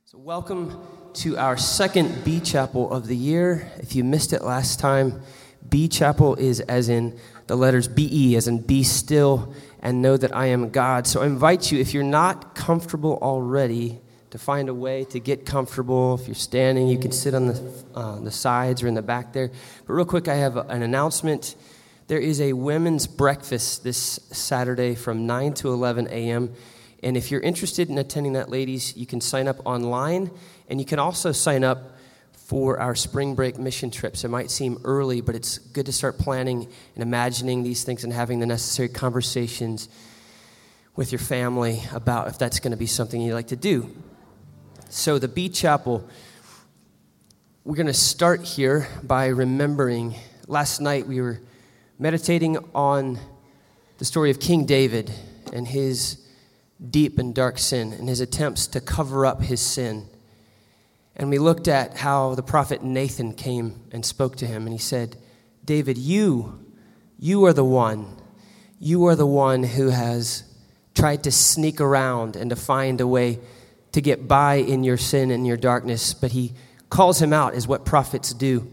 So welcome to our second B Chapel of the year. If you missed it last time, B Chapel is as in the letters B-E, as in be still and know that I am God. So I invite you, if you're not comfortable already, to find a way to get comfortable. If you're standing, you can sit on the sides or in the back there. But real quick, I have an announcement. There is a women's breakfast this Saturday from 9 to 11 a.m., and if you're interested in attending that, ladies, you can sign up online, and you can also sign up for our spring break mission trips. It might seem early, but it's good to start planning and imagining these things and having the necessary conversations with your family about if that's going to be something you'd like to do. So the B Chapel, we're going to start here by remembering. Last night we were meditating on the story of King David and his deep and dark sin and his attempts to cover up his sin. And we looked at how the prophet Nathan came and spoke to him, and he said, David, you are the one. You are the one who has tried to sneak around and to find a way to get by in your sin and your darkness. But he calls him out as what prophets do.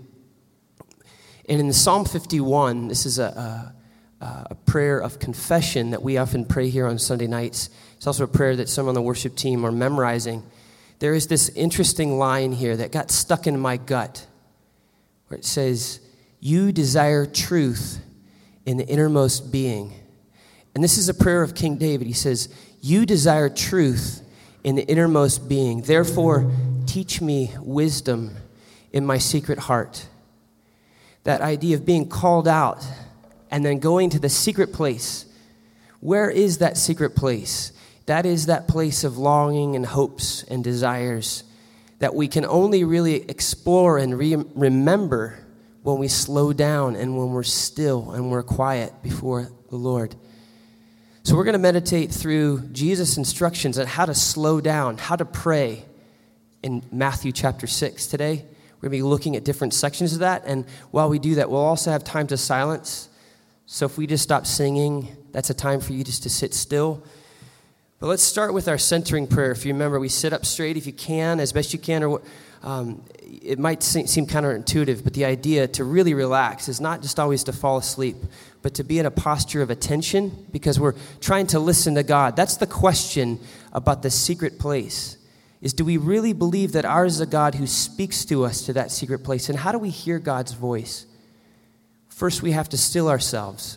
And in Psalm 51, this is a prayer of confession that we often pray here on Sunday nights. It's also a prayer that some on the worship team are memorizing. There is this interesting line here that got stuck in my gut where it says, you desire truth in the innermost being. And this is a prayer of King David. He says, you desire truth in the innermost being. Therefore, teach me wisdom in my secret heart. That idea of being called out and then going to the secret place. Where is that secret place? That is that place of longing and hopes and desires that we can only really explore and remember when we slow down and when we're still and we're quiet before the Lord. So we're going to meditate through Jesus' instructions on how to slow down, how to pray in Matthew chapter 6 today. We're going to be looking at different sections of that, and while we do that, we'll also have time to silence. So if we just stop singing, that's a time for you just to sit still. But let's start with our centering prayer. If you remember, we sit up straight if you can, as best you can. Or it might seem counterintuitive, but the idea to really relax is not just always to fall asleep, but to be in a posture of attention because we're trying to listen to God. That's the question about the secret place, is do we really believe that ours is a God who speaks to us to that secret place? And how do we hear God's voice? First, we have to still ourselves.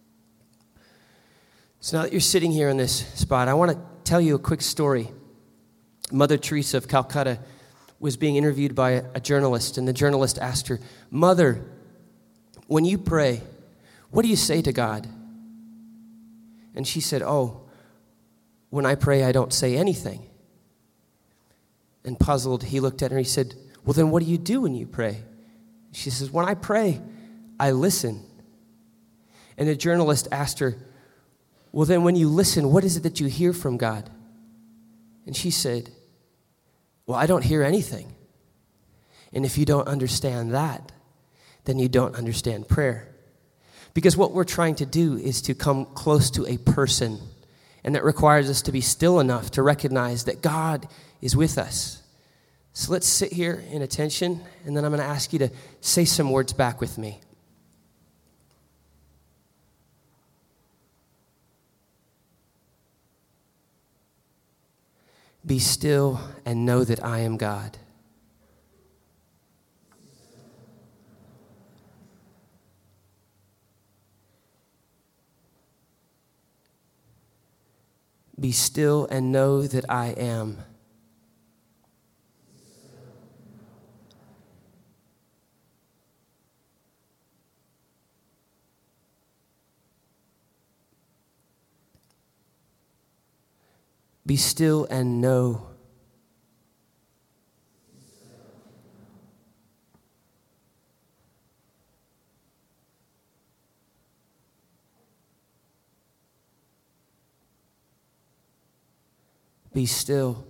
So now that you're sitting here in this spot, I want to tell you a quick story. Mother Teresa of Calcutta was being interviewed by a journalist, and the journalist asked her, Mother, when you pray, what do you say to God? And she said, oh, when I pray, I don't say anything. And puzzled, he looked at her and he said, well, then what do you do when you pray? She says, when I pray, I listen. And the journalist asked her, well, then when you listen, what is it that you hear from God? And she said, well, I don't hear anything. And if you don't understand that, then you don't understand prayer. Because what we're trying to do is to come close to a person, and that requires us to be still enough to recognize that God is with us. So let's sit here in attention, and then I'm going to ask you to say some words back with me. Be still and know that I am God. Be still and know that I am. Be still and know. Be still.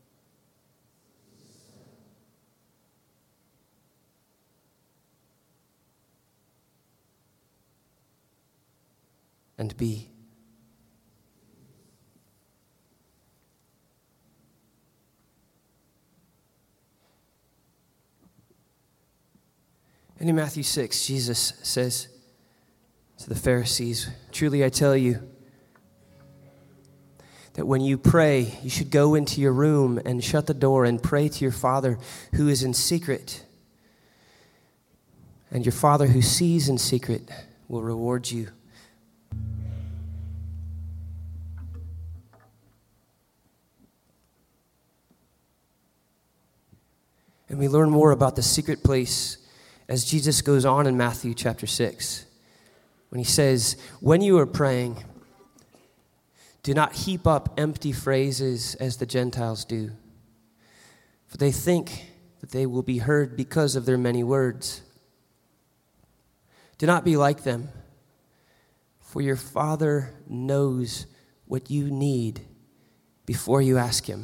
And be. And in Matthew 6, Jesus says to the Pharisees, truly I tell you that when you pray, you should go into your room and shut the door and pray to your Father who is in secret. And your Father who sees in secret will reward you. And we learn more about the secret place as Jesus goes on in Matthew chapter 6, when he says, when you are praying, do not heap up empty phrases as the Gentiles do, for they think that they will be heard because of their many words. Do not be like them, for your Father knows what you need before you ask him.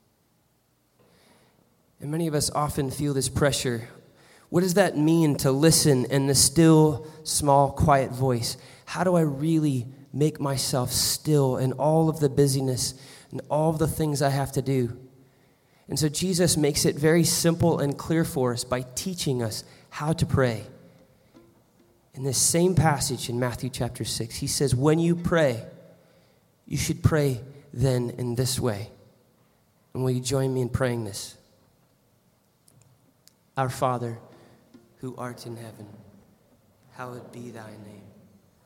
And many of us often feel this pressure. What does that mean to listen in the still, small, quiet voice? How do I really make myself still in all of the busyness and all of the things I have to do? And so Jesus makes it very simple and clear for us by teaching us how to pray. In this same passage in Matthew chapter 6, he says, when you pray, you should pray then in this way. And will you join me in praying this? Our Father, who art in heaven, hallowed be thy name.